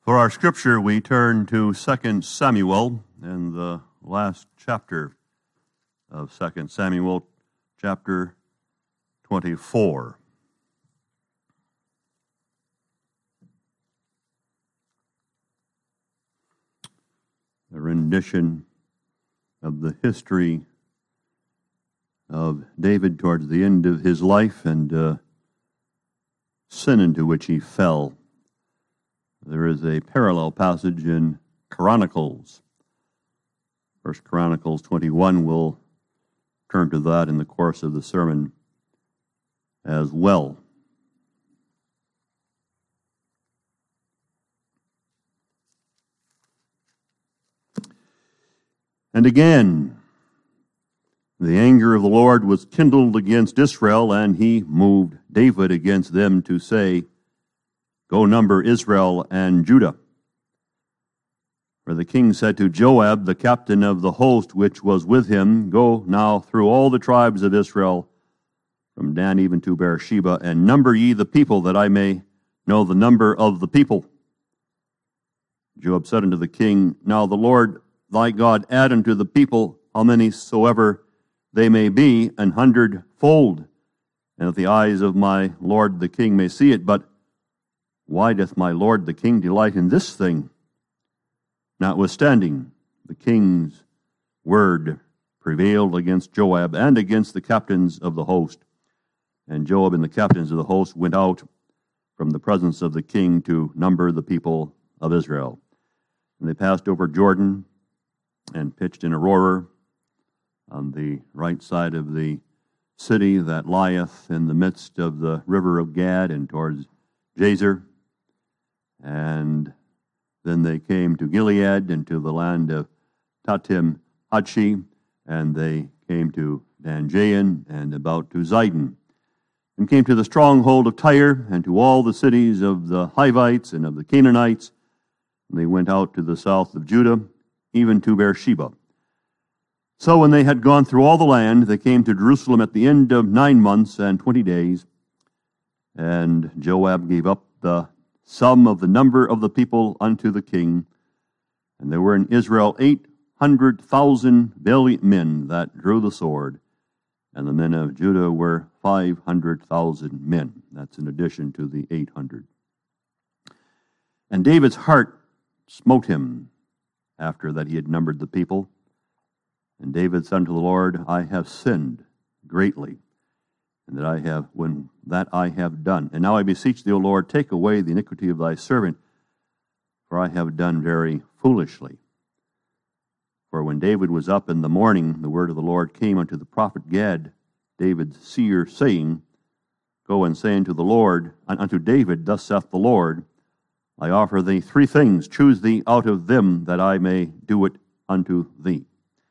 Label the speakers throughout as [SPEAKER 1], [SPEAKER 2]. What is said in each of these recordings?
[SPEAKER 1] For our scripture, we turn to 2 Samuel and the last chapter of 2 Samuel, chapter 24. A rendition of the history of David towards the end of his life and sin into which he fell. There is a parallel passage in Chronicles. 1 Chronicles 21, we'll turn to that in the course of the sermon as well. And again, the anger of the Lord was kindled against Israel, and he moved David against them to say, "Go number Israel and Judah." For the king said to Joab, the captain of the host which was with him, "Go now through all the tribes of Israel, from Dan even to Beersheba, and number ye the people, that I may know the number of the people." Joab said unto the king, "Now the Lord thy God add unto the people how many soever they may be, 100-fold, and that the eyes of my lord the king may see it. But why doth my lord the king delight in this thing?" Notwithstanding, the king's word prevailed against Joab and against the captains of the host. And Joab and the captains of the host went out from the presence of the king to number the people of Israel. And they passed over Jordan and pitched in Aroer on the right side of the city that lieth in the midst of the river of Gad and towards Jazer. And then they came to Gilead and to the land of Tatim Hachi, and they came to Danjain and about to Zidon, and came to the stronghold of Tyre and to all the cities of the Hivites and of the Canaanites. And they went out to the south of Judah, even to Beersheba. So when they had gone through all the land, they came to Jerusalem at the end of 9 months and 20 days. And Joab gave up the sum of the number of the people unto the king. And there were in Israel 800,000 valiant men that drew the sword, and the men of Judah were 500,000 men. That's in addition to the 800. And David's heart smote him after that he had numbered the people. And David said unto the Lord, "I have sinned greatly, and that I have done. And now I beseech thee, O Lord, take away the iniquity of thy servant, for I have done very foolishly." For when David was up in the morning, the word of the Lord came unto the prophet Gad, David's seer, saying, "Go and say unto the Lord, and unto David, Thus saith the Lord, I offer thee 3 things. Choose thee out of them, that I may do it unto thee."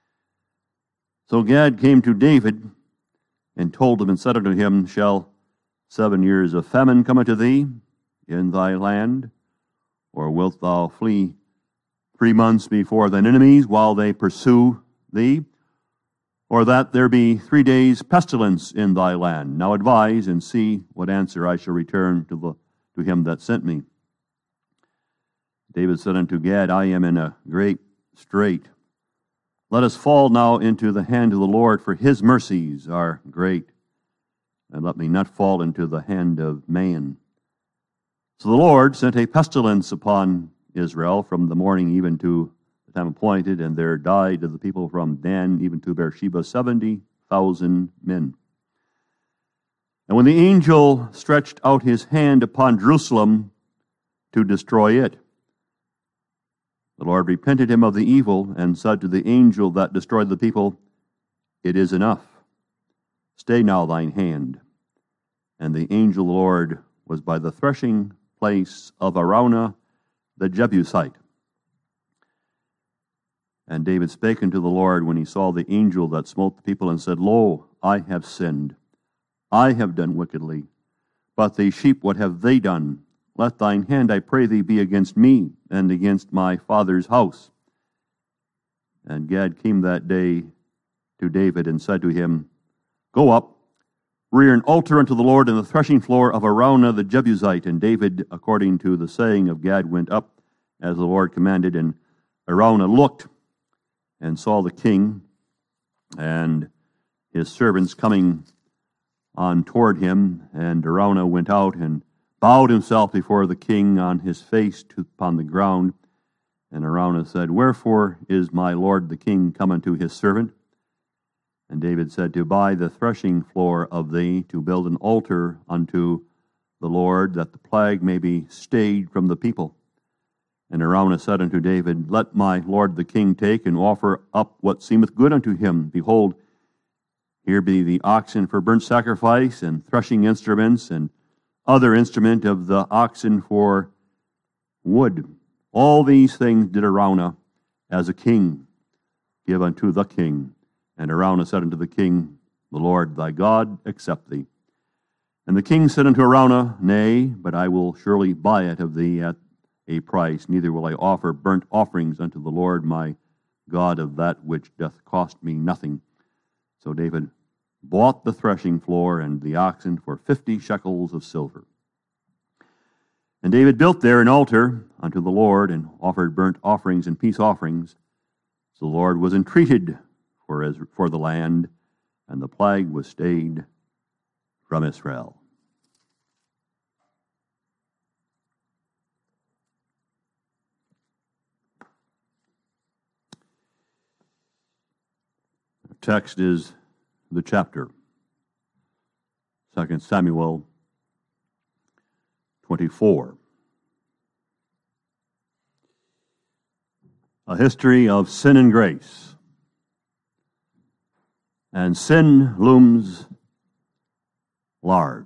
[SPEAKER 1] So Gad came to David and told him and said unto him, "Shall 7 years of famine come unto thee in thy land? Or wilt thou flee 3 months before thine enemies while they pursue thee? Or that there be 3 days pestilence in thy land? Now advise, and see what answer I shall return to him that sent me." David said unto Gad, "I am in a great strait. Let us fall now into the hand of the Lord, for his mercies are great, and let me not fall into the hand of man." So the Lord sent a pestilence upon Israel from the morning even to the time appointed, and there died of the people from Dan even to Beersheba 70,000 men. And when the angel stretched out his hand upon Jerusalem to destroy it, the Lord repented him of the evil, and said to the angel that destroyed the people, "It is enough. Stay now thine hand." And the angel of the Lord was by the threshing place of Araunah the Jebusite. And David spake unto the Lord when he saw the angel that smote the people, and said, "Lo, I have sinned. I have done wickedly. But the sheep, what have they done? Let thine hand, I pray thee, be against me and against my father's house." And Gad came that day to David and said to him, "Go up, rear an altar unto the Lord in the threshing floor of Araunah the Jebusite." And David, according to the saying of Gad, went up as the Lord commanded. And Araunah looked and saw the king and his servants coming on toward him. And Araunah went out and bowed himself before the king on his face upon the ground. And Araunah said, Wherefore is my lord the king come unto his servant? And David said, To buy the threshing floor of thee, to build an altar unto the Lord, that the plague may be stayed from the people. And Araunah said unto David, Let my lord the king take and offer up what seemeth good unto him. Behold, here be the oxen for burnt sacrifice, and threshing instruments, and other instrument of the oxen for wood. All these things did Araunah as a king give unto the king. And Araunah said unto the king, The Lord thy God accept thee. And the king said unto Araunah, Nay, but I will surely buy it of thee at a price, neither will I offer burnt offerings unto the Lord my God of that which doth cost me nothing. So David bought the threshing floor and the oxen for 50 shekels of silver. And David built there an altar unto the Lord, and offered burnt offerings and peace offerings. So the Lord was entreated for the land, and the plague was stayed from Israel. The text is the chapter, 2 Samuel 24. A history of sin and grace. And sin looms large.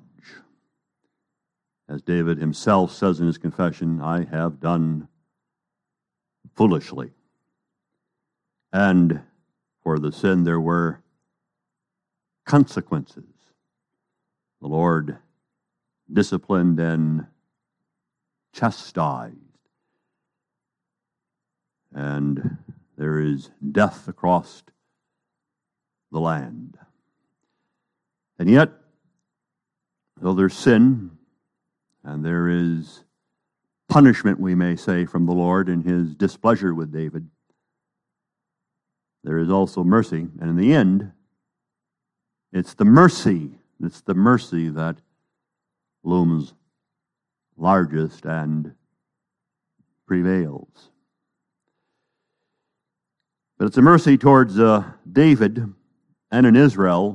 [SPEAKER 1] As David himself says in his confession, I have done foolishly. And for the sin there were consequences. The Lord disciplined and chastised. And there is death across the land. And yet, though there's sin, and there is punishment, we may say, from the Lord in his displeasure with David, there is also mercy. And in the end, it's the mercy that looms largest and prevails. But it's a mercy towards David and in Israel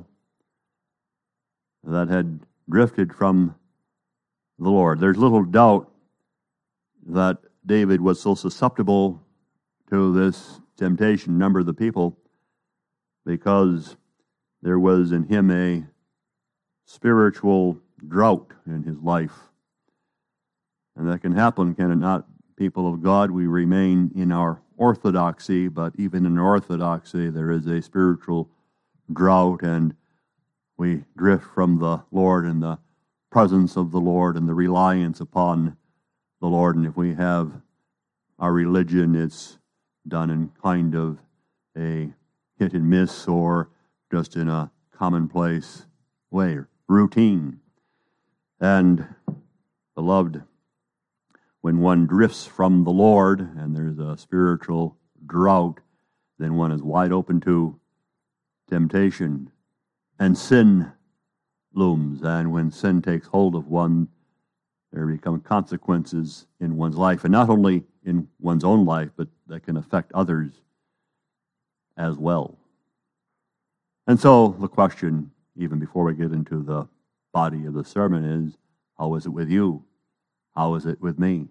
[SPEAKER 1] that had drifted from the Lord. There's little doubt that David was so susceptible to this temptation, number of the people, because there was in him a spiritual drought in his life. And that can happen, can it not, people of God? We remain in our orthodoxy, but even in orthodoxy there is a spiritual drought, and we drift from the Lord and the presence of the Lord and the reliance upon the Lord. And if we have our religion, it's done in kind of a hit and miss, or just in a commonplace way, or routine. And beloved, when one drifts from the Lord and there's a spiritual drought, then one is wide open to temptation, and sin looms. And when sin takes hold of one, there become consequences in one's life, and not only in one's own life, but that can affect others as well. And so the question, even before we get into the body of the sermon, is, how is it with you? How is it with me?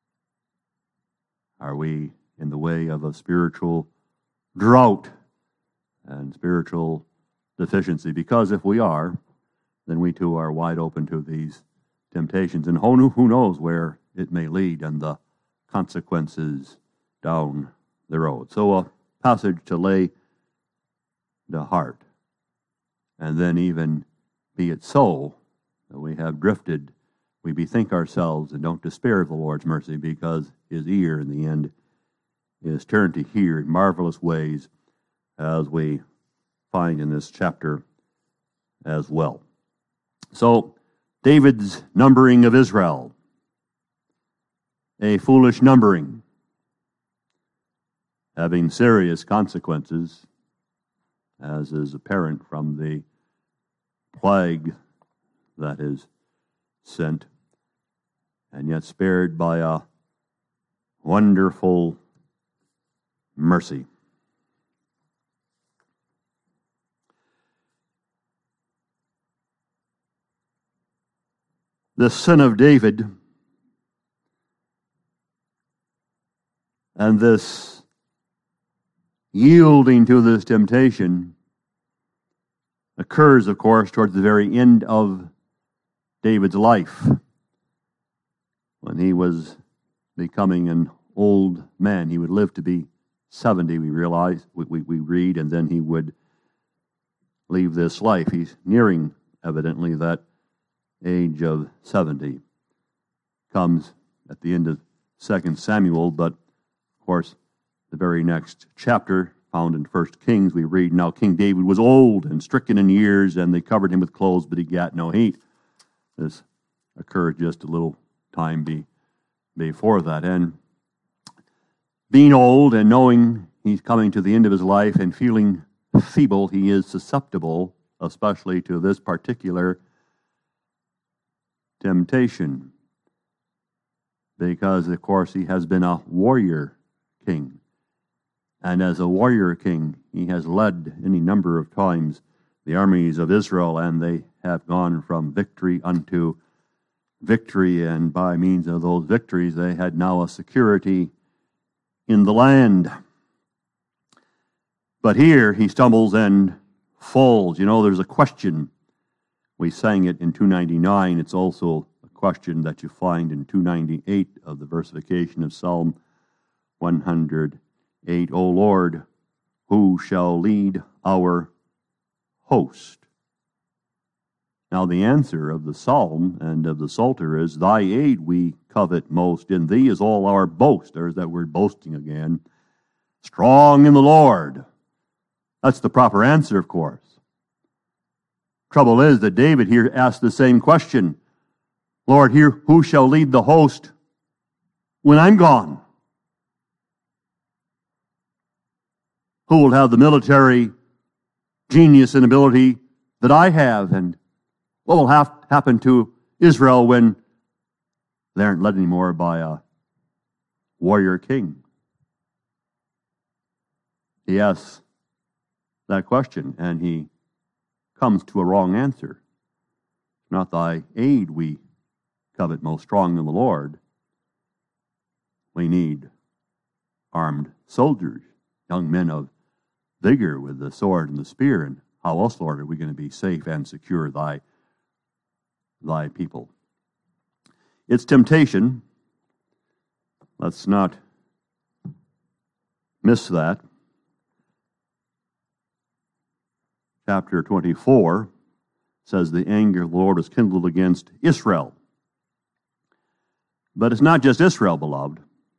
[SPEAKER 1] Are we in the way of a spiritual drought and spiritual deficiency? Because if we are, then we too are wide open to these temptations. And who knows where it may lead and the consequences down the road. So a passage to lay the heart. And then even be it so that we have drifted, we bethink ourselves and don't despair of the Lord's mercy, because his ear in the end is turned to hear in marvelous ways, as we find in this chapter as well. So, David's numbering of Israel, a foolish numbering. having serious consequences, as is apparent from the plague that is sent, and yet spared by a wonderful mercy. The sin of David and this yielding to this temptation occurs, of course, towards the very end of David's life, when he was becoming an old man. He would live to be 70, we read, and then he would leave this life. He's nearing, evidently, that age of 70. Comes at the end of 2 Samuel, but of course, the very next chapter, found in 1 Kings, we read, "Now King David was old and stricken in years, and they covered him with clothes, but he gat no heat." This occurred just a little time before that. And being old and knowing he's coming to the end of his life and feeling feeble, he is susceptible, especially to this particular temptation, because, of course, he has been a warrior king. And as a warrior king, he has led any number of times the armies of Israel, and they have gone from victory unto victory, and by means of those victories, they had now a security in the land. But here he stumbles and falls. You know, there's a question. We sang it in 299. It's also a question that you find in 298 of the versification of Psalm 108. O Lord, who shall lead our host? Now the answer of the psalm and of the Psalter is, Thy aid we covet most, in Thee is all our boast. There's that word boasting again. Strong in the Lord. That's the proper answer, of course. Trouble is that David here asked the same question. Lord, here, who shall lead the host when I'm gone? Who will have the military genius and ability that I have? And what will happen to Israel when they aren't led anymore by a warrior king? He asks that question, and he comes to a wrong answer. Not thy aid we covet most, strong in the Lord. We need armed soldiers, young men of vigor with the sword and the spear. And how else, Lord, are we going to be safe and secure thy people? It's temptation. Let's not miss that. Chapter 24 says the anger of the Lord is kindled against Israel. But it's not just Israel, beloved.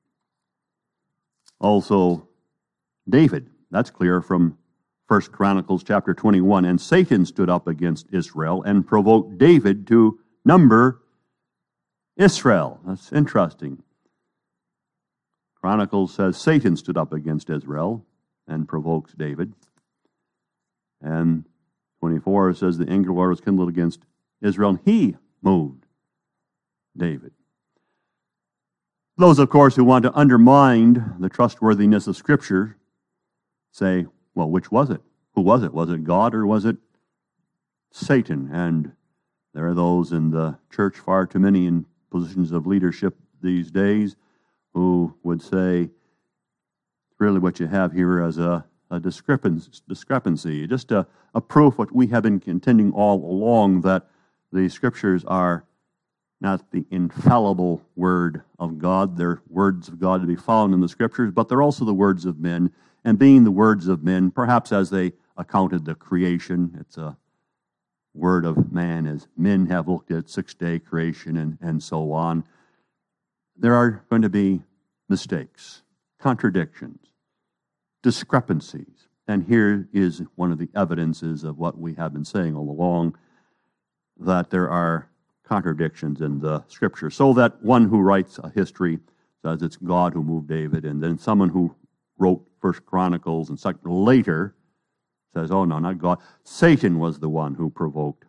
[SPEAKER 1] Also David. That's clear from 1 Chronicles chapter 21. And Satan stood up against Israel and provoked David to number Israel. That's interesting. Chronicles says Satan stood up against Israel and provokes David. And 24 says the anger of the Lord was kindled against Israel, and he moved David. Those, of course, who want to undermine the trustworthiness of Scripture say, well, which was it? Who was it? Was it God or was it Satan? And there are those in the church, far too many in positions of leadership these days, who would say, really what you have here as a discrepancy, just a proof what we have been contending all along, that the Scriptures are not the infallible Word of God. They're words of God to be found in the Scriptures, but they're also the words of men. And being the words of men, perhaps as they accounted the creation, it's a word of man as men have looked at six-day creation and so on. There are going to be mistakes, contradictions, discrepancies. And here is one of the evidences of what we have been saying all along, that there are contradictions in the Scripture. So that one who writes a history says it's God who moved David, and then someone who wrote First Chronicles and Second later says, oh no, not God. Satan was the one who provoked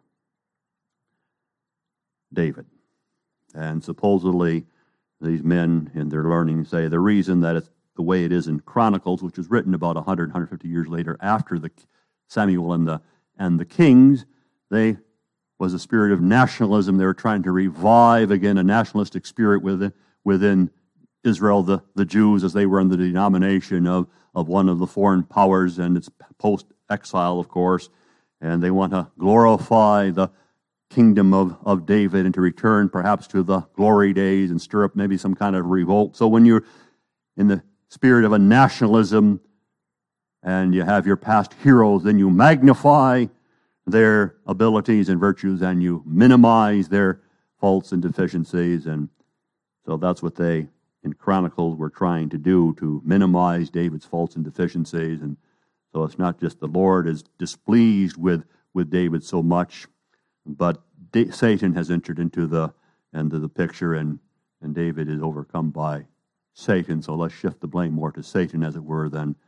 [SPEAKER 1] David. And supposedly these men in their learning say the reason that it's the way it is in Chronicles, which was written about 100, 150 years later after the Samuel and the kings, they was a spirit of nationalism. They were trying to revive again a nationalistic spirit within Israel, the Jews, as they were in the denomination of one of the foreign powers, and it's post-exile, of course, and they want to glorify the kingdom of David and to return perhaps to the glory days and stir up maybe some kind of revolt. So when you're in the spirit of a nationalism and you have your past heroes, then you magnify their abilities and virtues and you minimize their faults and deficiencies. And so that's what they, in Chronicles, were trying to do, to minimize David's faults and deficiencies. And so it's not just the Lord is displeased with David so much, but Satan has entered into the picture, and David is overcome by Satan. So let's shift the blame more to Satan, as it were, than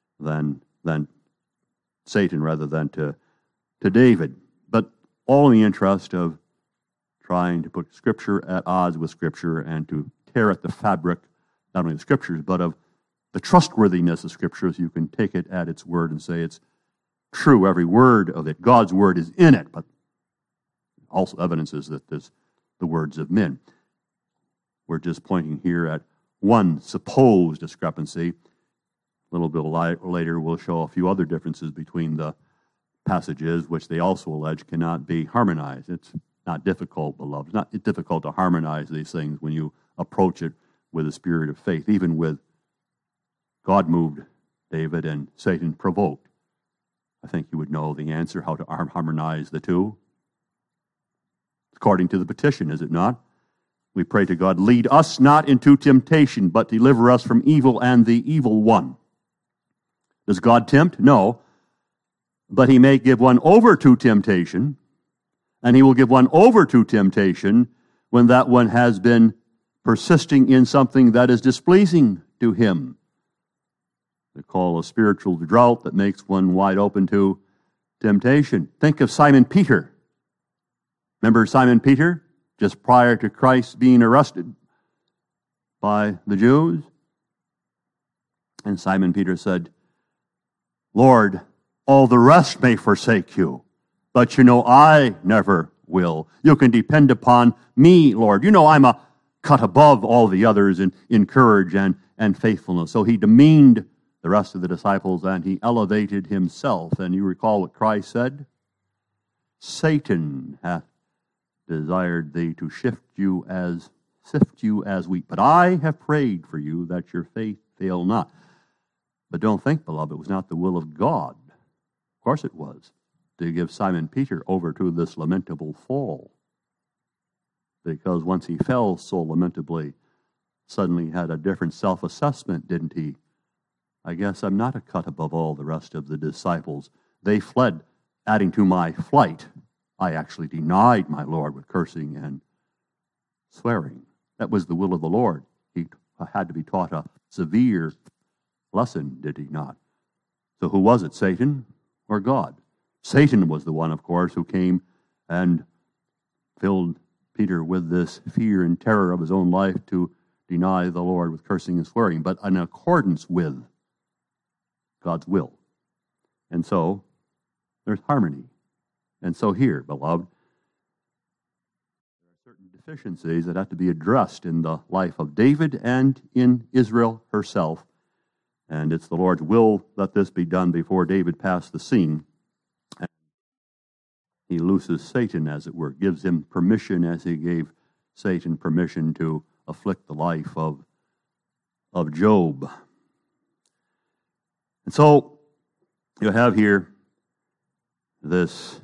[SPEAKER 1] Satan rather than to David. But all in the interest of trying to put Scripture at odds with Scripture and to tear at the fabric, not only of the Scriptures, but of the trustworthiness of Scriptures. You can take it at its word and say it's true, every word of it. God's word is in it, but also evidences that there's the words of men. We're just pointing here at one supposed discrepancy. A little bit later, we'll show a few other differences between the passages, which they also allege cannot be harmonized. It's not difficult, beloved. It's not difficult to harmonize these things when you approach it with a spirit of faith, even with God moved David and Satan provoked. I think you would know the answer, how to harmonize the two. According to the petition, is it not? We pray to God, lead us not into temptation, but deliver us from evil and the evil one. Does God tempt? No. But he may give one over to temptation, and he will give one over to temptation when that one has been persisting in something that is displeasing to him. They call a spiritual drought that makes one wide open to temptation. Think of Simon Peter. Remember Simon Peter, just prior to Christ being arrested by the Jews? And Simon Peter said, Lord, all the rest may forsake you, but you know I never will. You can depend upon me, Lord. You know I'm a cut above all the others in courage and faithfulness. So he demeaned the rest of the disciples and he elevated himself. And you recall what Christ said? Satan hath desired thee to sift you as wheat. But I have prayed for you that your faith fail not. But don't think, beloved, it was not the will of God. Of course it was, to give Simon Peter over to this lamentable fall. Because once he fell so lamentably, suddenly he had a different self-assessment, didn't he? I guess I'm not a cut above all the rest of the disciples. They fled, adding to my flight. I actually denied my Lord with cursing and swearing. That was the will of the Lord. He had to be taught a severe lesson, did he not? So who was it, Satan or God? Satan was the one, of course, who came and filled Peter with this fear and terror of his own life to deny the Lord with cursing and swearing, but in accordance with God's will. And so there's harmony. And so here, beloved, there are certain deficiencies that have to be addressed in the life of David and in Israel herself. And it's the Lord's will that this be done before David passed the scene. And he looses Satan, as it were, gives him permission as he gave Satan permission to afflict the life of Job. And so you have here this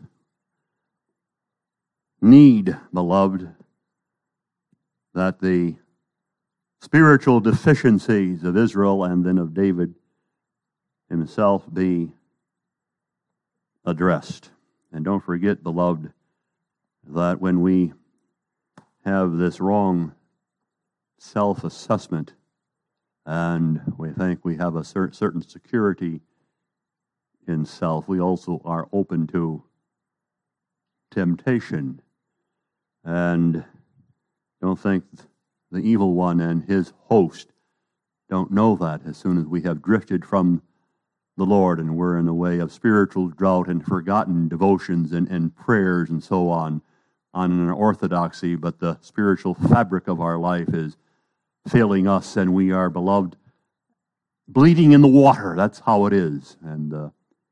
[SPEAKER 1] need, beloved, that the spiritual deficiencies of Israel and then of David himself be addressed. And don't forget, beloved, that when we have this wrong self-assessment and we think we have a certain security in self, we also are open to temptation. And don't think the evil one and his host don't know that as soon as we have drifted from the Lord and we're in a way of spiritual drought and forgotten devotions and prayers and so on an orthodoxy, but the spiritual fabric of our life is failing us and we are, beloved, bleeding in the water. That's how it is. And the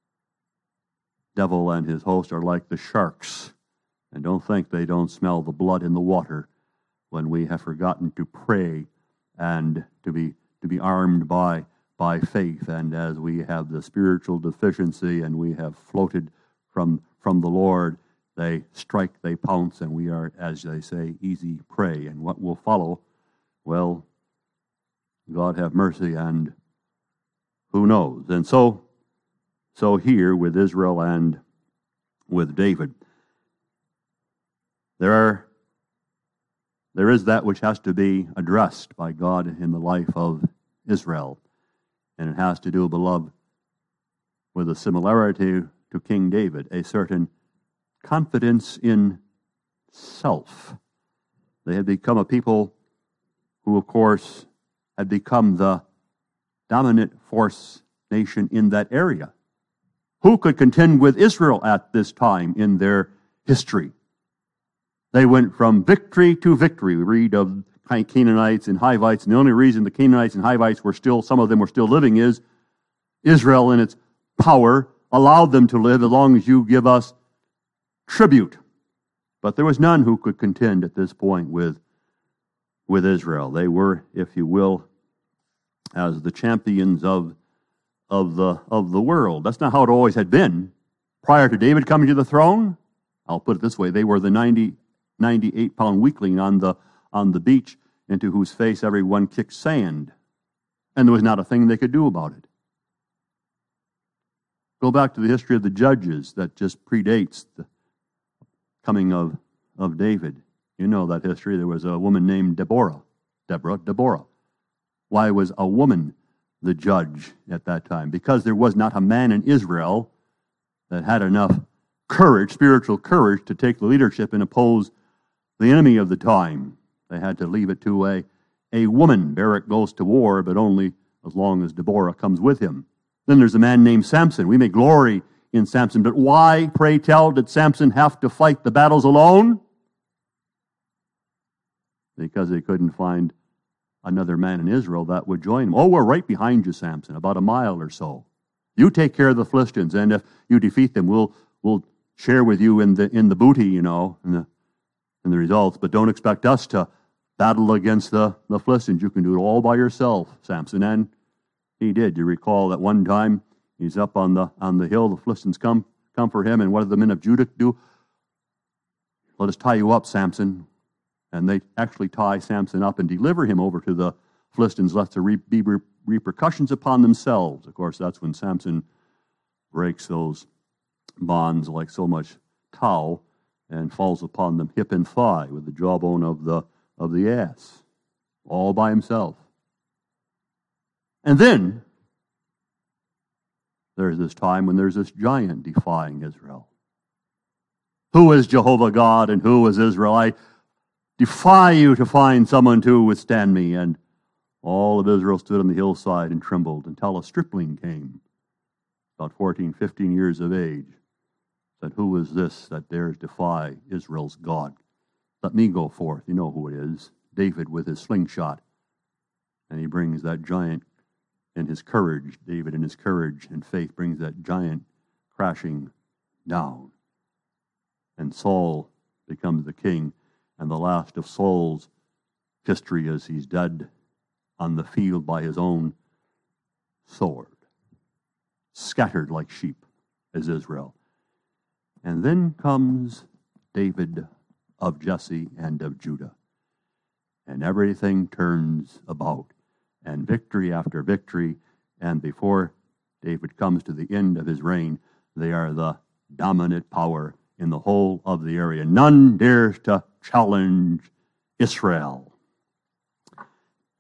[SPEAKER 1] devil and his host are like the sharks. And don't think they don't smell the blood in the water when we have forgotten to pray and to be armed by faith. And as we have the spiritual deficiency and we have floated from the Lord, they strike, they pounce, and we are, as they say, easy prey. And what will follow? Well, God have mercy, and who knows? And so here with Israel and with David, there is that which has to be addressed by God in the life of Israel. And it has to do, beloved, with a similarity to King David, a certain confidence in self. They had become a people who, of course, had become the dominant force nation in that area. Who could contend with Israel at this time in their history? They went from victory to victory. We read of Canaanites and Hivites, and the only reason the Canaanites and Hivites were still, some of them were still living, is Israel in its power allowed them to live as long as you give us tribute. But there was none who could contend at this point with Israel. They were, if you will, as the champions of the world. That's not how it always had been. Prior to David coming to the throne, I'll put it this way, they were the 98-pound weakling on the beach into whose face everyone kicked sand. And there was not a thing they could do about it. Go back to the history of the judges that just predates the coming of David. You know that history. There was a woman named Deborah. Why was a woman the judge at that time? Because there was not a man in Israel that had enough courage, spiritual courage, to take the leadership and oppose the enemy of the time. They had to leave it to a woman. Barak goes to war, but only as long as Deborah comes with him. Then there's a man named Samson. We may glory in Samson, but why, pray tell, did Samson have to fight the battles alone? Because they couldn't find another man in Israel that would join him. Oh, we're right behind you, Samson, about a mile or so. You take care of the Philistines, and if you defeat them, we'll share with you in the booty, you know, in the results. But don't expect us to battle against the Philistines. You can do it all by yourself, Samson. And he did. You recall that one time he's up on the hill. The Philistines come for him, and what did the men of Judah do? Let us tie you up, Samson. And they actually tie Samson up and deliver him over to the Philistines, lest there be repercussions upon themselves. Of course, that's when Samson breaks those bonds like so much tow and falls upon them hip and thigh with the jawbone of the ass, all by himself. And then there's this time when there's this giant defying Israel. Who is Jehovah God and who is Israel? I defy you to find someone to withstand me. And all of Israel stood on the hillside and trembled until a stripling came, about 14, 15 years of age, said, who is this that dares defy Israel's God? Let me go forth. You know who it is. David with his slingshot. And he brings that giant in his courage. David in his courage and faith brings that giant crashing down. And Saul becomes the king. And the last of Saul's history is he's dead on the field by his own sword. Scattered like sheep is Israel. And then comes David of Jesse and of Judah. And everything turns about. And victory after victory. And before David comes to the end of his reign, they are the dominant power in the whole of the area. None dares to challenge Israel.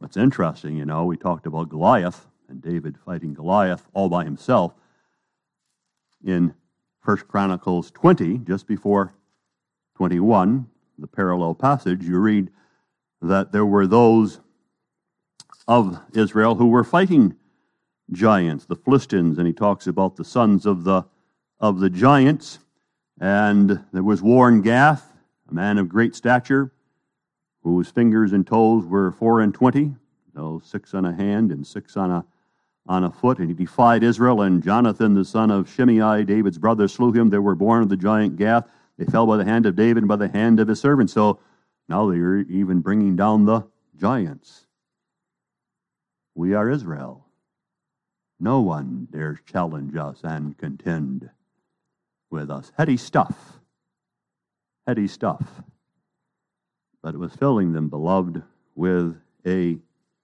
[SPEAKER 1] It's interesting, we talked about Goliath and David fighting Goliath all by himself. In 1 Chronicles 20, just before 21, the parallel passage, you read that there were those of Israel who were fighting giants, the Philistines, and he talks about the sons of the giants. And there was war in Gath, a man of great stature, whose fingers and toes were 24, 6 on a hand and 6 on a foot, and he defied Israel. And Jonathan, the son of Shimei, David's brother, slew him. They were born of the giant Gath. They fell by the hand of David and by the hand of his servant. So now they are even bringing down the giants. We are Israel. No one dares challenge us and contend with us. Heady stuff. Heady stuff. But it was filling them, beloved, with a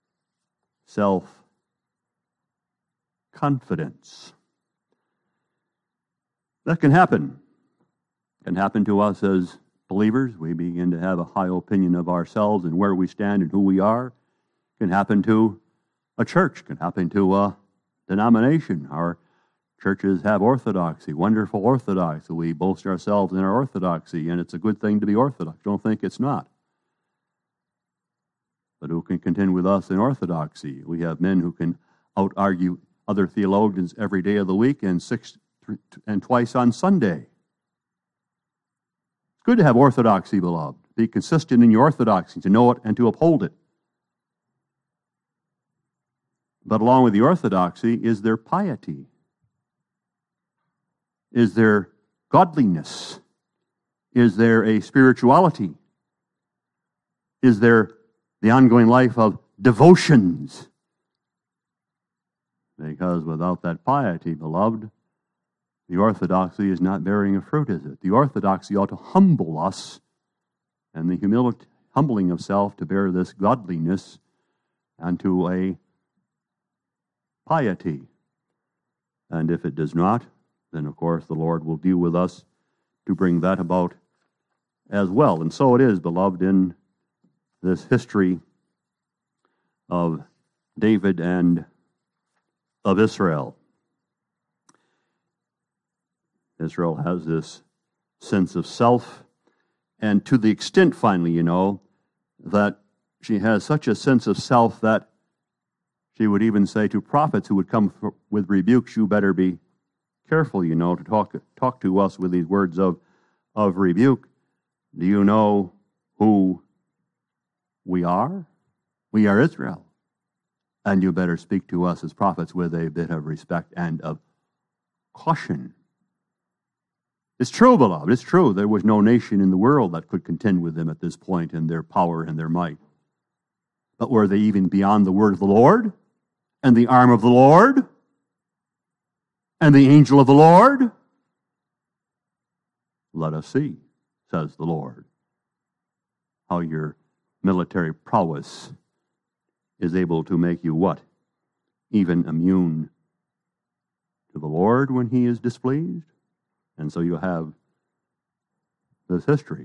[SPEAKER 1] self-confidence. That can happen. It can happen to us as believers. We begin to have a high opinion of ourselves and where we stand and who we are. It can happen to a church. It can happen to a denomination. Our churches have orthodoxy, wonderful orthodoxy. We boast ourselves in our orthodoxy, and it's a good thing to be orthodox. Don't think it's not. But who can contend with us in orthodoxy? We have men who can out-argue other theologians every day of the week and twice on Sunday. It's good to have orthodoxy, beloved. Be consistent in your orthodoxy, to know it and to uphold it. But along with the orthodoxy is their piety. Is there godliness? Is there a spirituality? Is there the ongoing life of devotions? Because without that piety, beloved, the orthodoxy is not bearing a fruit, is it? The orthodoxy ought to humble us, and the humbling of self to bear this godliness unto a piety. And if it does not, then of course the Lord will deal with us to bring that about as well. And so it is, beloved, in this history of David and of Israel. Israel has this sense of self, and to the extent, finally, that she has such a sense of self that she would even say to prophets who would come with rebukes, you better be careful, to talk to us with these words of rebuke. Do you know who we are? We are Israel. And you better speak to us as prophets with a bit of respect and of caution. It's true, beloved. It's true. There was no nation in the world that could contend with them at this point in their power and their might. But were they even beyond the word of the Lord and the arm of the Lord and the angel of the Lord? Let us see, says the Lord, how your military prowess is able to make you what? Even immune to the Lord when he is displeased. And so you have this history.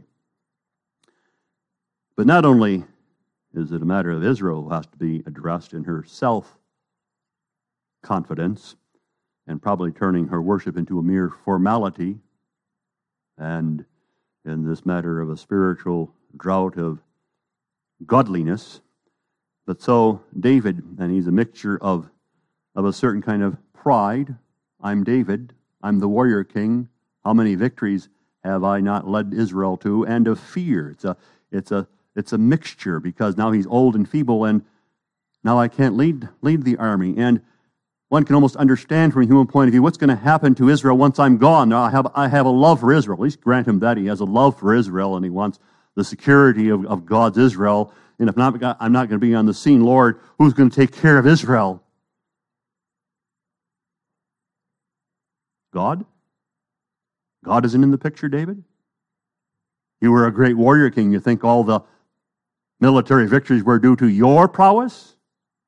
[SPEAKER 1] But not only is it a matter of Israel who has to be addressed in her self-confidence and probably turning her worship into a mere formality, and in this matter of a spiritual drought of godliness, but so David, and he's a mixture of a certain kind of pride. I'm David. I'm the warrior king. How many victories have I not led Israel to? And of fear. It's a mixture, because now he's old and feeble, and now I can't lead the army. And one can almost understand from a human point of view what's going to happen to Israel once I'm gone. Now I have a love for Israel. At least grant him that. He has a love for Israel, and he wants the security of God's Israel. And if not, I'm not going to be on the scene. Lord, who's going to take care of Israel? God? God isn't in the picture, David? You were a great warrior king. You think all the military victories were due to your prowess?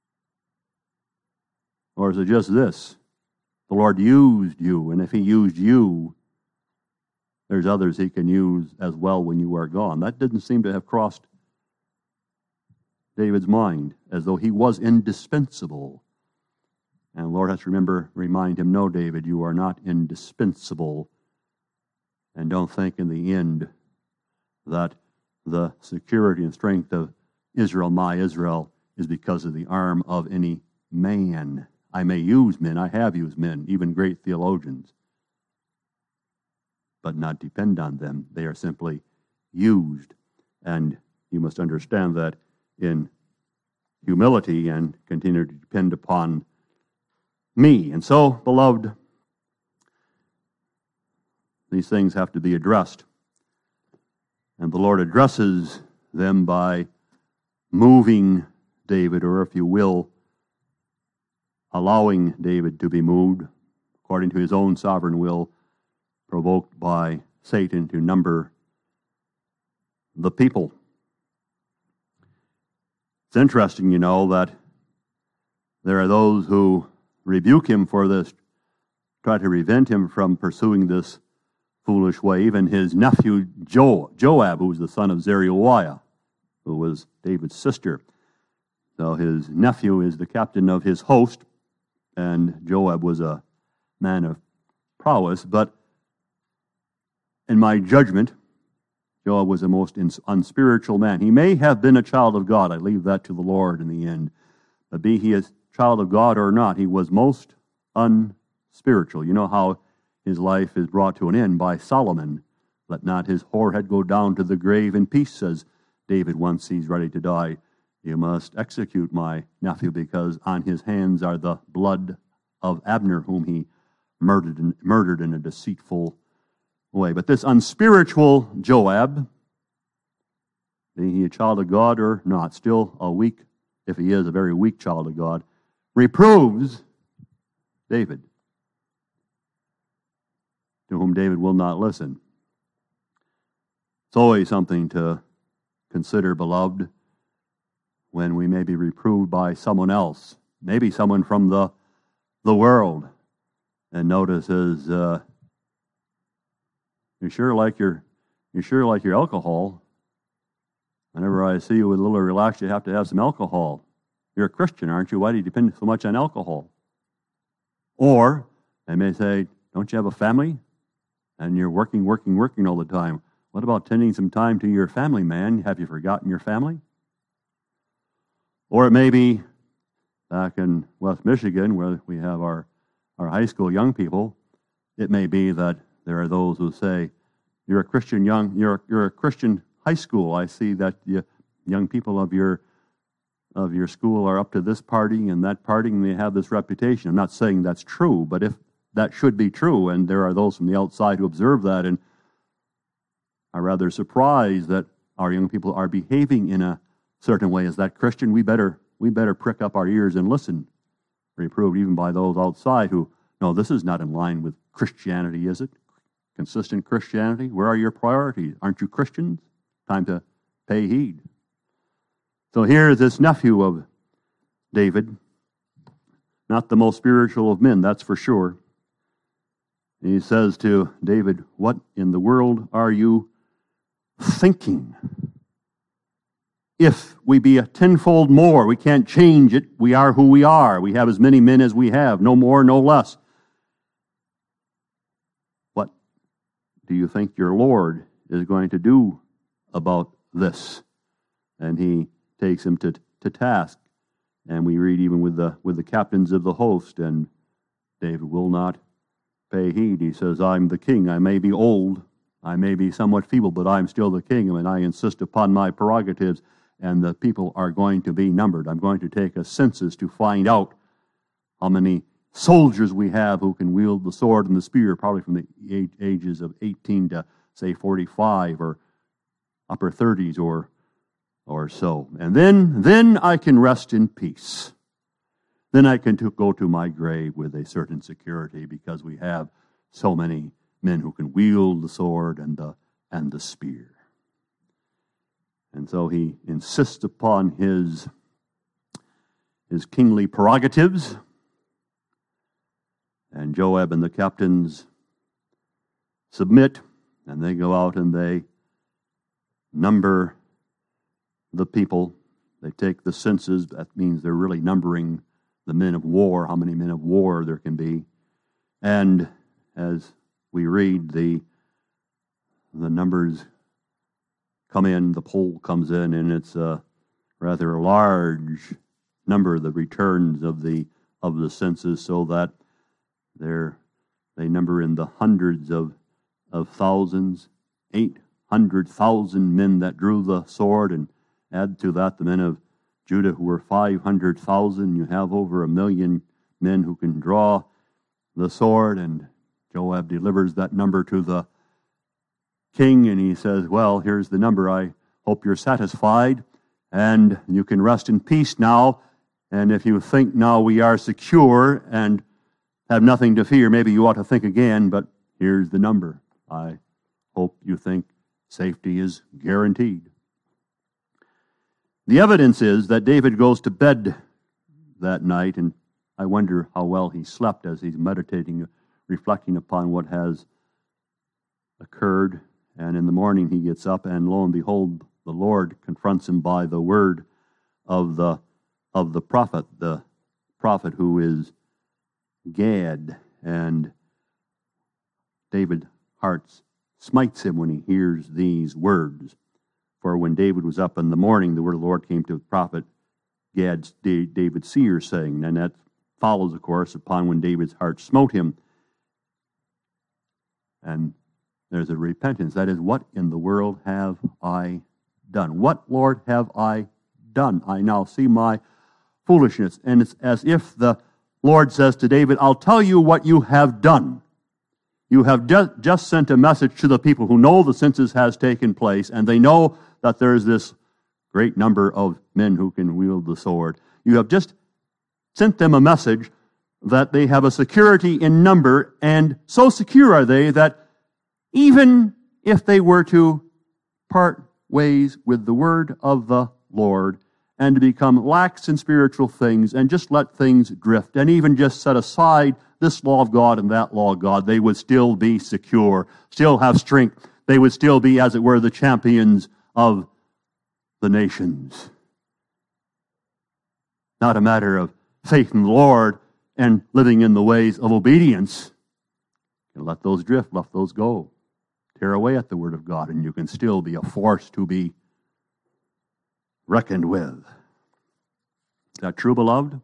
[SPEAKER 1] Or is it just this? The Lord used you, and if he used you, there's others he can use as well when you are gone. That didn't seem to have crossed David's mind, as though he was indispensable. And the Lord has to remind him, no, David, you are not indispensable. And don't think in the end that the security and strength of Israel, my Israel, is because of the arm of any man. I may use men, I have used men, even great theologians, but not depend on them. They are simply used. And you must understand that in humility and continue to depend upon me. And so, beloved, these things have to be addressed. And the Lord addresses them by moving David, or if you will, allowing David to be moved according to his own sovereign will, provoked by Satan to number the people. It's interesting, you know, that there are those who rebuke him for this, try to prevent him from pursuing this foolish way. Even his nephew Joab, who was the son of Zeruiah, who was David's sister. So his nephew is the captain of his host, and Joab was a man of prowess. But in my judgment, Joab was a most unspiritual man. He may have been a child of God. I leave that to the Lord in the end. But be he a child of God or not, he was most unspiritual. You know how his life is brought to an end by Solomon. Let not his whorehead go down to the grave in peace, says David once he's ready to die. You must execute my nephew, because on his hands are the blood of Abner, whom he murdered in a deceitful way. But this unspiritual Joab, being he a child of God or not, still a weak, if he is a very weak child of God, reproves David, to whom David will not listen. It's always something to consider, beloved, when we may be reproved by someone else, maybe someone from the world, and notices, you sure like your alcohol. Whenever I see you with a little relaxed, you have to have some alcohol. You're a Christian, aren't you? Why do you depend so much on alcohol? Or they may say, don't you have a family? And you're working all the time. What about tending some time to your family, man? Have you forgotten your family? Or it may be back in West Michigan, where we have our high school young people, it may be that there are those who say, you're a Christian you're a Christian high school. I see that the young people of your school are up to this party and that party, and they have this reputation. I'm not saying that's true, but if that should be true, and there are those from the outside who observe that and are rather surprised that our young people are behaving in a certain way, is that Christian? We better prick up our ears and listen. Reproved even by those outside who, no, this is not in line with Christianity, is it? Consistent Christianity? Where are your priorities? Aren't you Christians? Time to pay heed. So here is this nephew of David, not the most spiritual of men, that's for sure. And he says to David, what in the world are you thinking? If we be a tenfold more, we can't change it. We are who we are. We have as many men as we have, no more, no less. What do you think your Lord is going to do about this? And he takes him to task. And we read even with the captains of the host, and David will not pay heed. He says, I'm the king. I may be old. I may be somewhat feeble, but I'm still the king, and I insist upon my prerogatives. And the people are going to be numbered. I'm going to take a census to find out how many soldiers we have who can wield the sword and the spear, probably from the ages of 18 to, say, 45 or upper 30s or so. And then I can rest in peace. Then I can go to my grave with a certain security, because we have so many men who can wield the sword and the spear. And so he insists upon his kingly prerogatives. And Joab and the captains submit, and they go out and they number the people. They take the census. That means they're really numbering the men of war, how many men of war there can be. And as we read, the numbers come in, the poll comes in, and it's a rather large number, the returns of the census, so that they number in the hundreds of thousands, 800,000 men that drew the sword, and add to that the men of Judah who were 500,000. You have over 1 million men who can draw the sword, and Joab delivers that number to the king, and he says, well, here's the number. I hope you're satisfied, and you can rest in peace now. And if you think now we are secure and have nothing to fear, maybe you ought to think again, but here's the number. I hope you think safety is guaranteed. The evidence is that David goes to bed that night, and I wonder how well he slept as he's meditating, reflecting upon what has occurred. And in the morning he gets up, and lo and behold, the Lord confronts him by the word of the prophet who is Gad. And David's heart smites him when he hears these words. For when David was up in the morning, the word of the Lord came to the prophet Gad, David's seer, saying, and that follows, of course, upon when David's heart smote him. And there's a repentance. That is, what in the world have I done? What, Lord, have I done? I now see my foolishness. And it's as if the Lord says to David, I'll tell you what you have done. You have just sent a message to the people who know the census has taken place, and they know that there's this great number of men who can wield the sword. You have just sent them a message that they have a security in number, and so secure are they that even if they were to part ways with the word of the Lord and to become lax in spiritual things and just let things drift and even just set aside this law of God and that law of God, they would still be secure, still have strength. They would still be, as it were, the champions of the nations. Not a matter of faith in the Lord and living in the ways of obedience. And let those drift, let those go. Tear away at the word of God, and you can still be a force to be reckoned with. Is that true, beloved?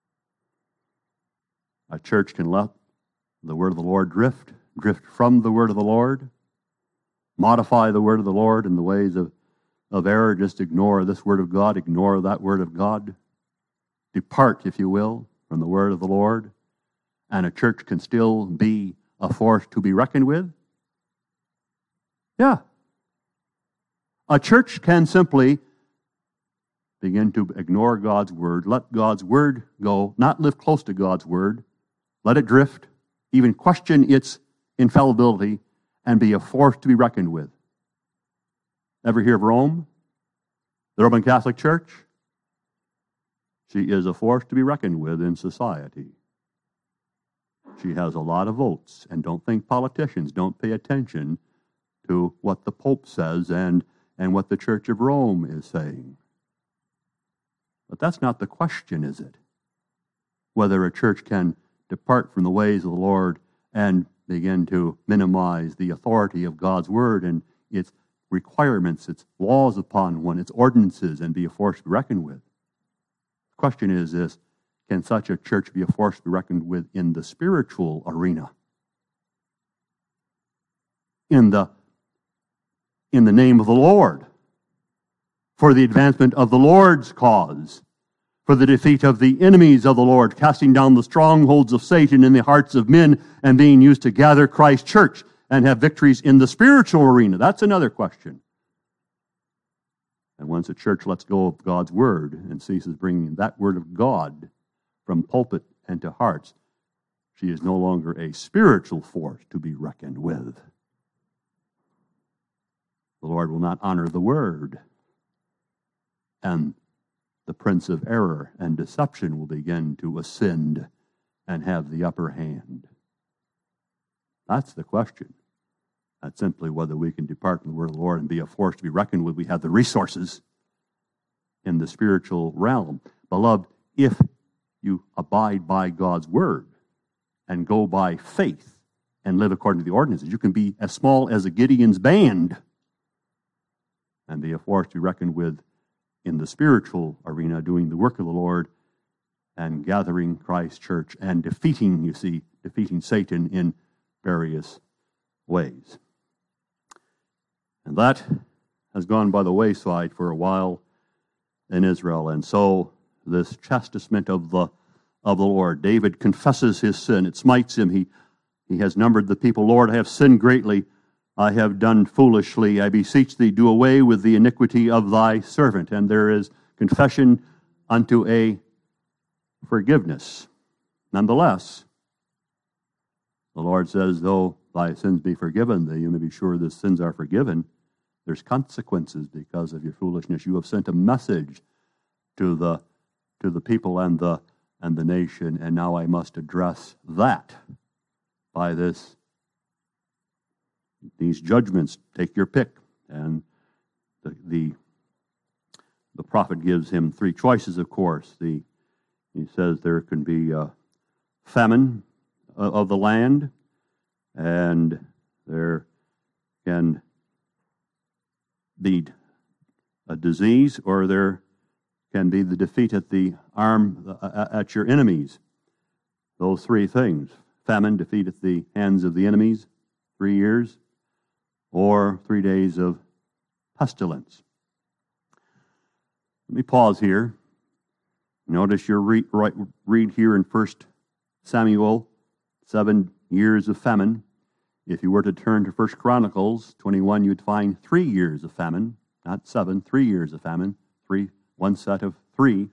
[SPEAKER 1] A church can let the word of the Lord drift from the word of the Lord, modify the word of the Lord in the ways of error, just ignore this word of God, ignore that word of God, depart, if you will, from the word of the Lord, and a church can still be a force to be reckoned with. Yeah. A church can simply begin to ignore God's word, let God's word go, not live close to God's word, let it drift, even question its infallibility, and be a force to be reckoned with. Ever hear of Rome? The Roman Catholic Church? She is a force to be reckoned with in society. She has a lot of votes, and don't think politicians don't pay attention to what the Pope says and what the Church of Rome is saying. But that's not the question, is it? Whether a church can depart from the ways of the Lord and begin to minimize the authority of God's word and its requirements, its laws upon one, its ordinances, and be a force to be reckoned with. The question is this: can such a church be a force to be reckoned with in the spiritual arena? In the name of the Lord, for the advancement of the Lord's cause, for the defeat of the enemies of the Lord, casting down the strongholds of Satan in the hearts of men, and being used to gather Christ's church and have victories in the spiritual arena. That's another question. And once a church lets go of God's word and ceases bringing that word of God from pulpit and to hearts, she is no longer a spiritual force to be reckoned with. The Lord will not honor the word, and the prince of error and deception will begin to ascend and have the upper hand. That's the question. Not simply whether we can depart from the word of the Lord and be a force to be reckoned with. We have the resources. in the spiritual realm. Beloved, if you abide by God's word and go by faith and live according to the ordinances, you can be as small as a Gideon's band and be a force to be reckoned with in the spiritual arena, doing the work of the Lord and gathering Christ's church and defeating Satan in various ways. And that has gone by the wayside for a while in Israel. And so this chastisement of the Lord, David confesses his sin. It smites him. He has numbered the people. Lord, I have sinned greatly. I have done foolishly. I beseech thee, do away with the iniquity of thy servant. And there is confession unto a forgiveness. Nonetheless, the Lord says, though thy sins be forgiven thee, you may be sure the sins are forgiven. There's consequences because of your foolishness. You have sent a message to the people and the nation, and now I must address that by these judgments. Take your pick. And the prophet gives him three choices, of course. He says there can be a famine of the land, and there can be a disease, or there can be the defeat at the arm at your enemies. Those three things: famine, defeat at the hands of the enemies, 3 years, or 3 days of pestilence. Let me pause here. Notice your read here in 1 Samuel, 7 years of famine. If you were to turn to 1 Chronicles 21, you'd find 3 years of famine, not 7, 3 years of famine. One set of 3.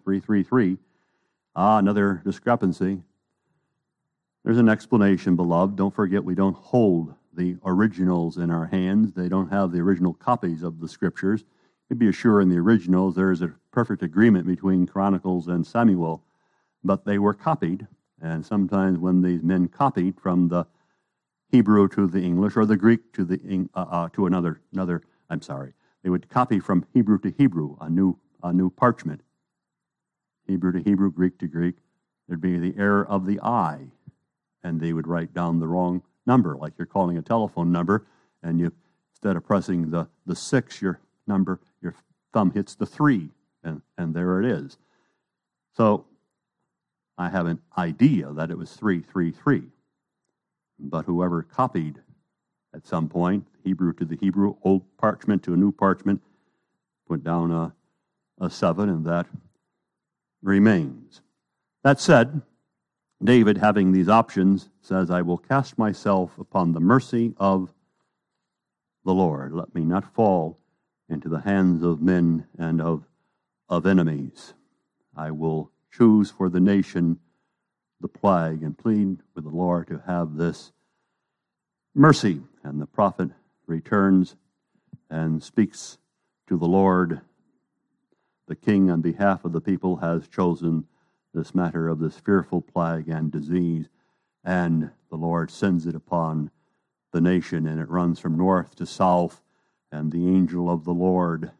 [SPEAKER 1] Another discrepancy. There's an explanation, beloved. Don't forget, we don't hold the originals in our hands. They don't have the original copies of the Scriptures. You be assured in the originals there is a perfect agreement between Chronicles and Samuel, but they were copied, and sometimes when these men copied from the Hebrew to the English, or the Greek to another. They would copy from Hebrew to Hebrew, a new parchment. Hebrew to Hebrew, Greek to Greek. There'd be the error of the I, and they would write down the wrong number, like you're calling a telephone number, and you, instead of pressing the 6, your thumb hits the 3, and there it is. So I have an idea that it was 333. But whoever copied at some point, Hebrew to the Hebrew, old parchment to a new parchment, put down a 7, and that remains. That said, David, having these options, says, I will cast myself upon the mercy of the Lord. Let me not fall into the hands of men and of enemies. I will choose for the nation the plague and plead with the Lord to have this mercy. And the prophet returns and speaks to the Lord. The king, on behalf of the people, has chosen this matter of this fearful plague and disease, and the Lord sends it upon the nation, and it runs from north to south, and the angel of the Lord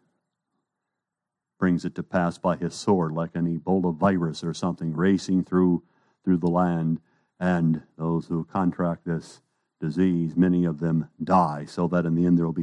[SPEAKER 1] brings it to pass by his sword, like an Ebola virus or something, racing through the land, and those who contract this disease, many of them die, so that in the end there will be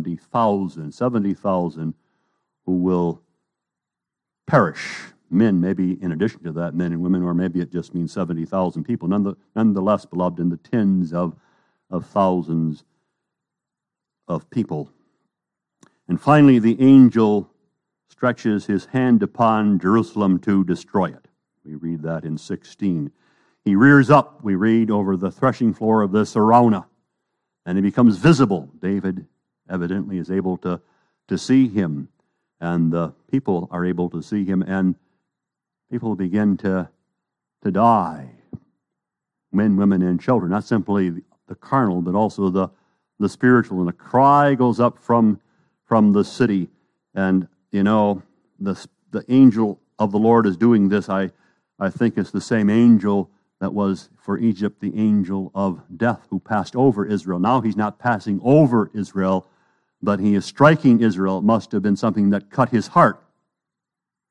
[SPEAKER 1] 70,000 who will perish. Men, maybe in addition to that, men and women, or maybe it just means 70,000 people. Nonetheless, beloved, in the tens of thousands of people. And finally, the angel stretches his hand upon Jerusalem to destroy it. We read that in 16. He rears up, we read, over the threshing floor of this Araunah, and he becomes visible. David evidently is able to see him, and the people are able to see him, and people begin to die. Men, women, and children. Not simply the carnal, but also the spiritual. And a cry goes up from the city. And, the angel of the Lord is doing this. I think it's the same angel that was for Egypt, the angel of death, who passed over Israel. Now he's not passing over Israel, but he is striking Israel. It must have been something that cut his heart.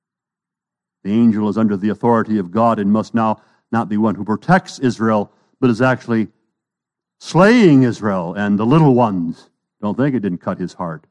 [SPEAKER 1] The angel is under the authority of God and must now not be one who protects Israel, but is actually slaying Israel and the little ones. Don't think it didn't cut his heart.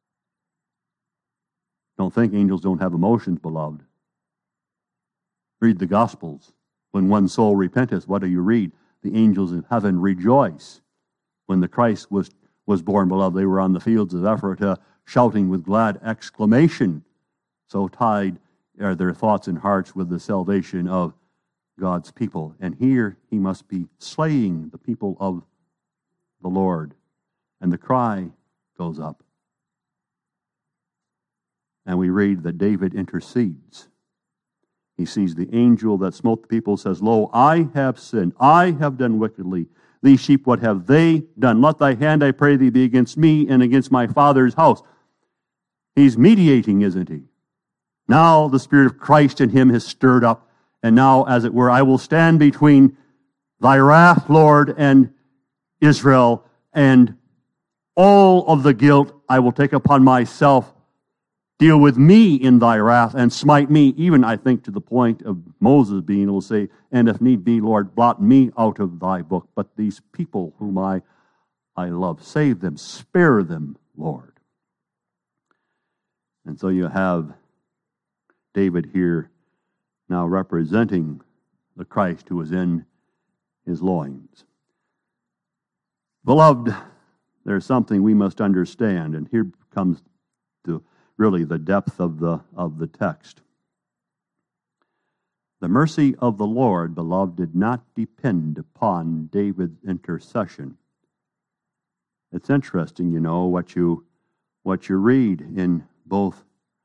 [SPEAKER 1] Don't think angels don't have emotions, beloved. Read the Gospels. When one soul repenteth, what do you read? The angels in heaven rejoice. When the Christ was born, beloved, they were on the fields of Ephratah shouting with glad exclamation. So tied are their thoughts and hearts with the salvation of God's people. And here he must be slaying the people of the Lord. And the cry goes up. And we read that David intercedes. He sees the angel that smote the people, says, Lo, I have sinned, I have done wickedly. These sheep, what have they done? Let thy hand, I pray thee, be against me and against my father's house. He's mediating, isn't he? Now the Spirit of Christ in him has stirred up, and now, as it were, I will stand between thy wrath, Lord, and Israel, and all of the guilt I will take upon myself. Deal with me in thy wrath and smite me, even, I think, to the point of Moses being able to say, and if need be, Lord, blot me out of thy book. But these people whom I love, save them, spare them, Lord. And so you have David here now representing the Christ who is in his loins. Beloved, there's something we must understand, and here comes to really the depth of the text. The mercy of the Lord, beloved, did not depend upon David's intercession. It's interesting, you know, what you read in both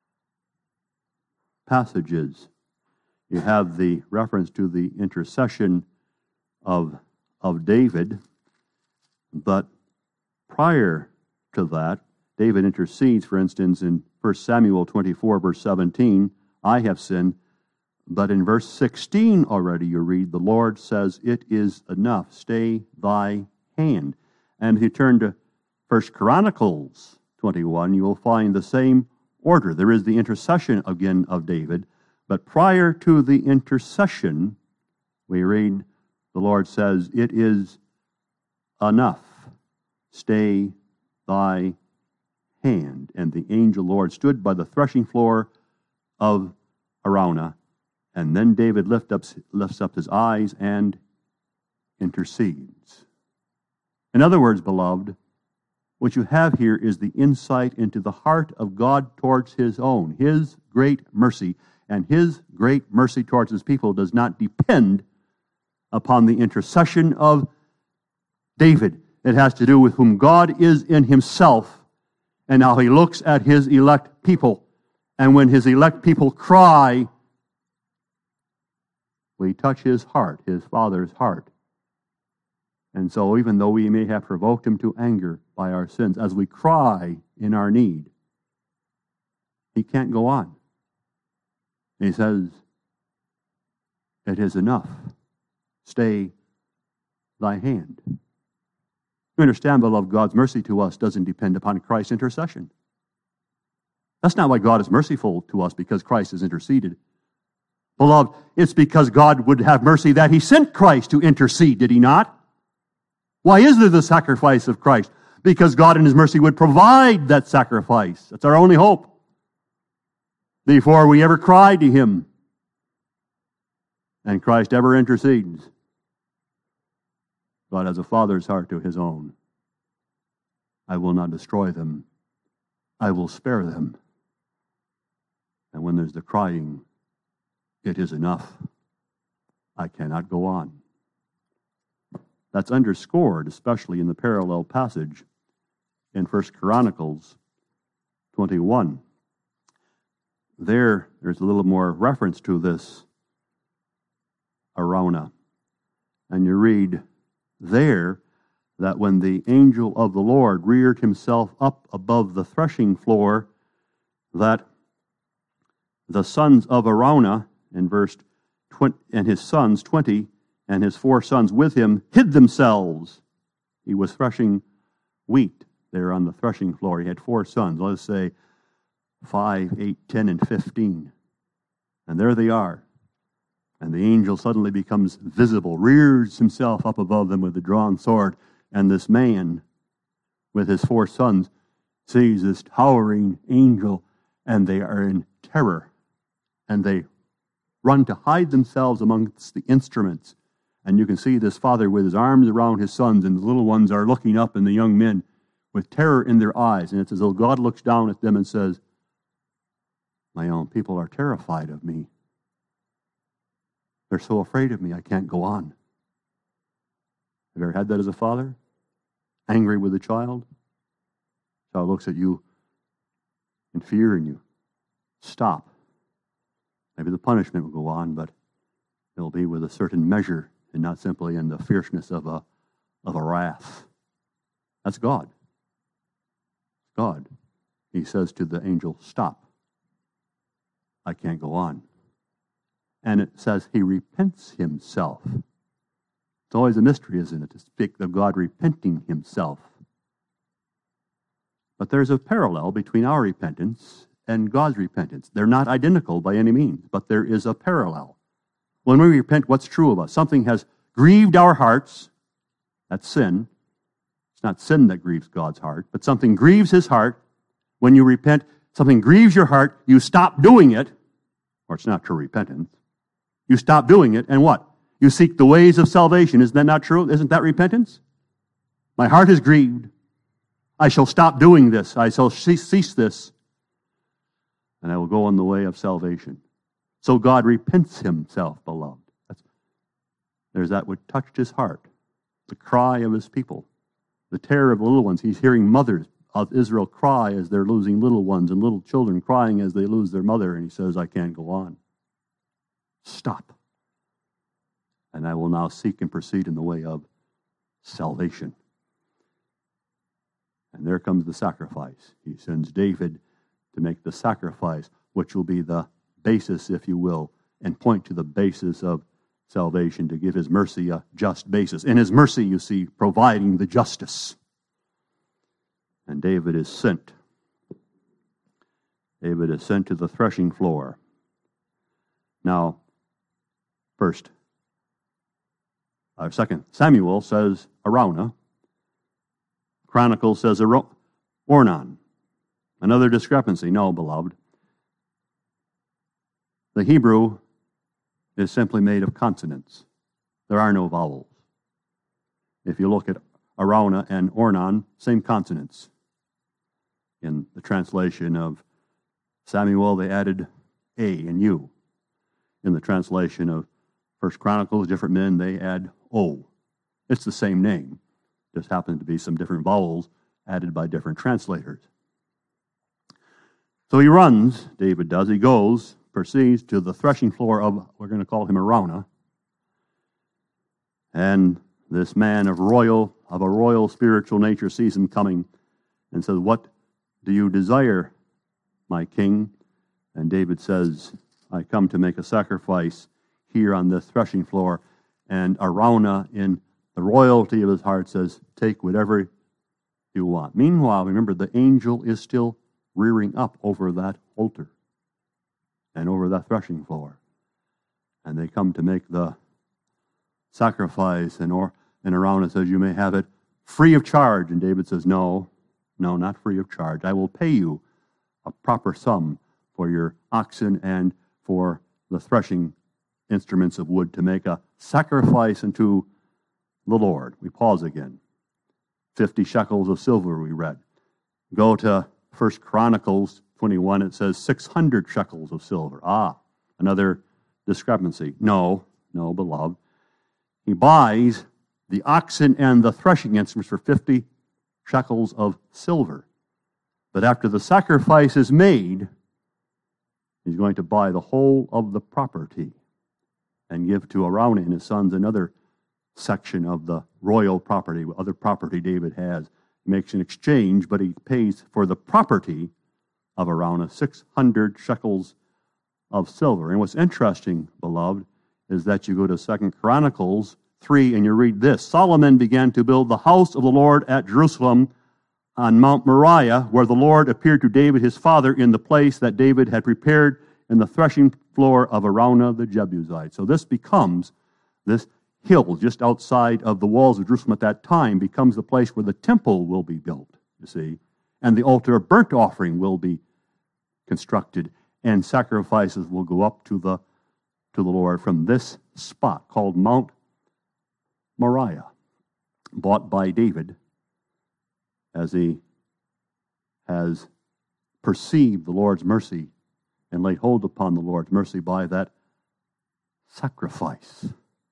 [SPEAKER 1] passages. You have the reference to the intercession of David, but prior to that, David intercedes, for instance, in 1 Samuel 24, verse 17, I have sinned. But in verse 16 already you read, the Lord says, it is enough, stay thy hand. And if you turn to 1 Chronicles 21, you will find the same order. There is the intercession again of David, but prior to the intercession, we read, the Lord says, it is enough, stay thy hand. And the angel Lord stood by the threshing floor of Araunah. And then David lifts up his eyes and intercedes. In other words, beloved, what you have here is the insight into the heart of God towards his own, his great mercy. And his great mercy towards his people does not depend upon the intercession of David. It has to do with whom God is in himself and how he looks at his elect people. And when his elect people cry, we touch his heart, his Father's heart. And so even though we may have provoked him to anger by our sins, as we cry in our need, he can't go on. He says, it is enough. Stay thy hand. You understand, beloved, God's mercy to us doesn't depend upon Christ's intercession. That's not why God is merciful to us, because Christ has interceded. Beloved, it's because God would have mercy that he sent Christ to intercede, did he not? Why is there the sacrifice of Christ? Because God in his mercy would provide that sacrifice. That's our only hope. Before we ever cry to him. And Christ ever intercedes. God has a father's heart to his own. I will not destroy them. I will spare them. And when there's the crying, it is enough. I cannot go on. That's underscored, especially in the parallel passage in 1 Chronicles 21. There's a little more reference to this Araunah. And you read there that when the angel of the Lord reared himself up above the threshing floor, that the sons of Araunah, in verse 20, and his sons, 20, and his 4 sons with him, hid themselves. He was threshing wheat there on the threshing floor. He had 4 sons, let us say 5, 8, 10, and 15. And there they are. And the angel suddenly becomes visible, rears himself up above them with a drawn sword. And this man, with his 4 sons, sees this towering angel, and they are in terror. And they run to hide themselves amongst the instruments. And you can see this father with his arms around his sons, and the little ones are looking up, and the young men with terror in their eyes. And it's as though God looks down at them and says, my own people are terrified of me. They're so afraid of me, I can't go on. Have you ever had that as a father? Angry with a child? The child looks at you in fear, and you stop. Maybe the punishment will go on, but it'll be with a certain measure and not simply in the fierceness of a wrath. That's God. God. He says to the angel, stop. I can't go on. And it says he repents himself. It's always a mystery, isn't it, to speak of God repenting himself. But there's a parallel between our repentance and God's repentance. They're not identical by any means, but there is a parallel. When we repent, what's true of us? Something has grieved our hearts. That's sin. It's not sin that grieves God's heart, but something grieves his heart. When you repent, something grieves your heart, you stop doing it, or it's not true repentance. You stop doing it, and what? You seek the ways of salvation. Isn't that not true? Isn't that repentance? My heart is grieved. I shall stop doing this. I shall cease this. And I will go on the way of salvation. So God repents himself, beloved. There's that which touched his heart. The cry of his people. The terror of the little ones. He's hearing mothers of Israel cry as they're losing little ones, and little children crying as they lose their mother. And he says, I can't go on. Stop. And I will now seek and proceed in the way of salvation. And there comes the sacrifice. He sends David to make the sacrifice, which will be the basis, if you will, and point to the basis of salvation, to give his mercy a just basis. In his mercy, you see, providing the justice. And David is sent. David is sent to the threshing floor. Now, Second Samuel says Araunah. Chronicles says Ornan. Another discrepancy. No, beloved. The Hebrew is simply made of consonants. There are no vowels. If you look at Araunah and Ornan, same consonants. In the translation of Samuel, they added A and U. In the translation of First Chronicles, different men, they add O. It's the same name. Just happens to be some different vowels added by different translators. So he runs, David does, he goes, proceeds to the threshing floor of, we're going to call him Araunah. And this man of a royal spiritual nature sees him coming and says, what do you desire, my king? And David says, I come to make a sacrifice here on this threshing floor. And Araunah, in the royalty of his heart, says, take whatever you want. Meanwhile, remember, the angel is still rearing up over that altar and over that threshing floor. And they come to make the sacrifice, and Araunah says, you may have it free of charge. And David says, no, not free of charge. I will pay you a proper sum for your oxen and for the threshing instruments of wood to make a sacrifice unto the Lord. We pause again. 50 shekels of silver, we read. Go to 1 Chronicles 21, it says 600 shekels of silver. Another discrepancy. No, beloved. He buys the oxen and the threshing instruments for 50 shekels of silver. But after the sacrifice is made, he's going to buy the whole of the property and give to Araunah and his sons another section of the royal property, other property David has. He makes an exchange, but he pays for the property of Araunah 600 shekels of silver. And what's interesting, beloved, is that you go to 2 Chronicles 3 and you read this. Solomon began to build the house of the Lord at Jerusalem on Mount Moriah, where the Lord appeared to David his father in the place that David had prepared and the threshing floor of Araunah the Jebusite. So this hill just outside of the walls of Jerusalem at that time becomes the place where the temple will be built, you see, and the altar of burnt offering will be constructed, and sacrifices will go up to the Lord from this spot called Mount Moriah, bought by David as he has perceived the Lord's mercy and laid hold upon the Lord's mercy by that sacrifice.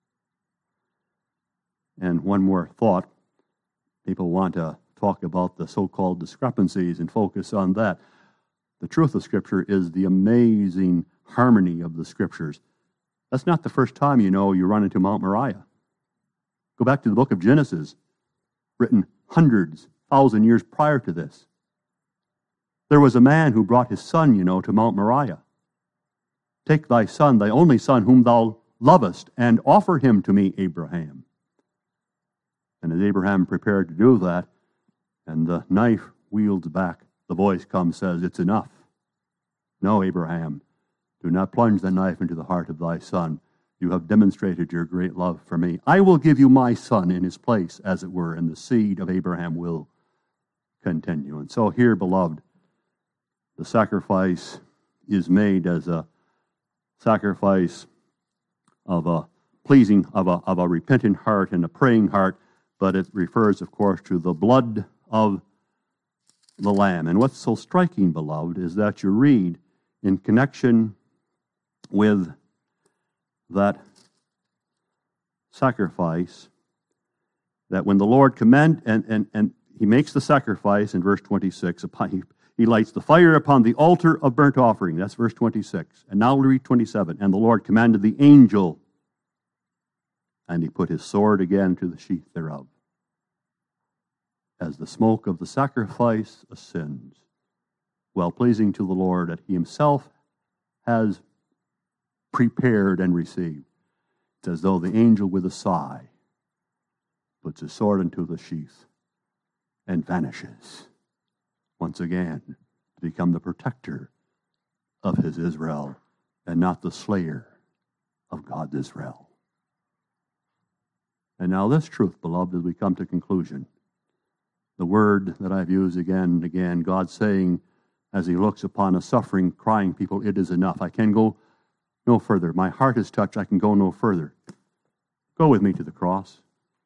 [SPEAKER 1] And one more thought. People want to talk about the so-called discrepancies and focus on that. The truth of Scripture is the amazing harmony of the Scriptures. That's not the first time you run into Mount Moriah. Go back to the book of Genesis, written hundreds, 1,000 years prior to this. There was a man who brought his son, to Mount Moriah. Take thy son, thy only son, whom thou lovest, and offer him to me, Abraham. And as Abraham prepared to do that, and the knife wields back, the voice comes, says, "It's enough. No, Abraham, do not plunge the knife into the heart of thy son. You have demonstrated your great love for me. I will give you my son in his place, as it were, and the seed of Abraham will continue." And so here, beloved, the sacrifice is made as a sacrifice of a pleasing, of a repentant heart and a praying heart, but it refers, of course, to the blood of the Lamb. And what's so striking, beloved, is that you read in connection with that sacrifice that when the Lord and he makes the sacrifice in verse 26, he lights the fire upon the altar of burnt offering. That's verse 26. And now we read 27. And the Lord commanded the angel, and he put his sword again to the sheath thereof. As the smoke of the sacrifice ascends, well pleasing to the Lord, that he himself has prepared and received. It's as though the angel with a sigh puts his sword into the sheath and vanishes once again to become the protector of his Israel and not the slayer of God's Israel. And now this truth, beloved, as we come to conclusion, the word that I've used again and again, God saying as he looks upon a suffering, crying people, "It is enough. I can go no further. My heart is touched. I can go no further. Go with me to the cross."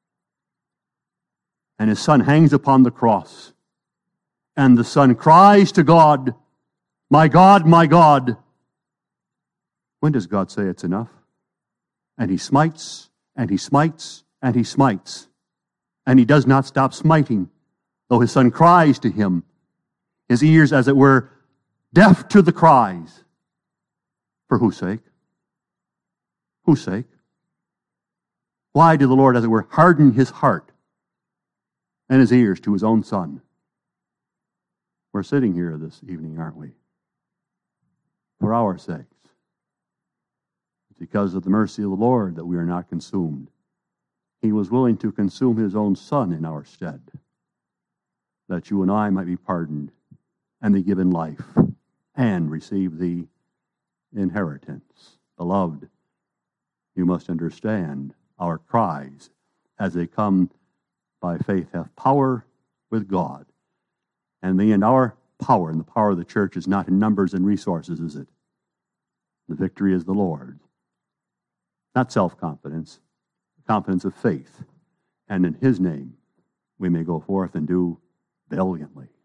[SPEAKER 1] And his son hangs upon the cross. And the son cries to God, my God, my God." When does God say it's enough? And he smites, and he smites, and he smites. And he does not stop smiting, though his son cries to him. His ears, as it were, deaf to the cries. For whose sake? Whose sake? Why did the Lord, as it were, harden his heart and his ears to his own son? We're sitting here this evening, aren't we? For our sakes. It's because of the mercy of the Lord that we are not consumed. He was willing to consume his own son in our stead, that you and I might be pardoned and be given life and receive the inheritance. Beloved, you must understand our cries as they come by faith have power with God. And our power and the power of the church is not in numbers and resources, is it? The victory is the Lord's. Not self-confidence, confidence of faith. And in his name, we may go forth and do valiantly.